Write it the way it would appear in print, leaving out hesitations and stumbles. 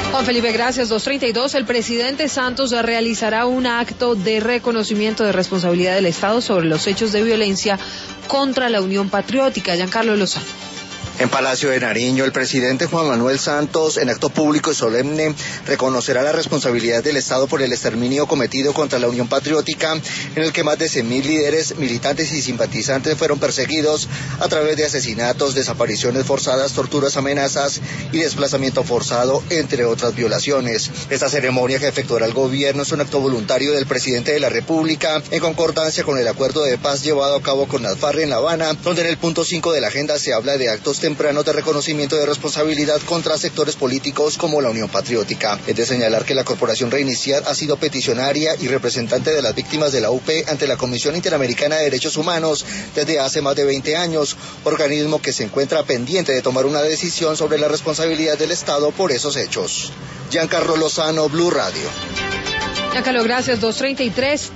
Juan Felipe, gracias. 2:32. El presidente Santos realizará un acto de reconocimiento de responsabilidad del Estado sobre los hechos de violencia contra la Unión Patriótica. Giancarlo Lozano. En Palacio de Nariño, el presidente Juan Manuel Santos, en acto público y solemne, reconocerá la responsabilidad del Estado por el exterminio cometido contra la Unión Patriótica, en el que más de 100.000 líderes, militantes y simpatizantes fueron perseguidos a través de asesinatos, desapariciones forzadas, torturas, amenazas y desplazamiento forzado, entre otras violaciones. Esta ceremonia que efectuará el gobierno es un acto voluntario del presidente de la República, en concordancia con el acuerdo de paz llevado a cabo con las FARC en La Habana, donde en el punto 5 de la agenda se habla de actos tempranos de reconocimiento de responsabilidad contra sectores políticos como la Unión Patriótica. Es de señalar que la Corporación Reiniciar ha sido peticionaria y representante de las víctimas de la UP ante la Comisión Interamericana de Derechos Humanos desde hace más de 20 años, organismo que se encuentra pendiente de tomar una decisión sobre la responsabilidad del Estado por esos hechos. Giancarlo Lozano, Blue Radio. Giancarlo, gracias. 2:33.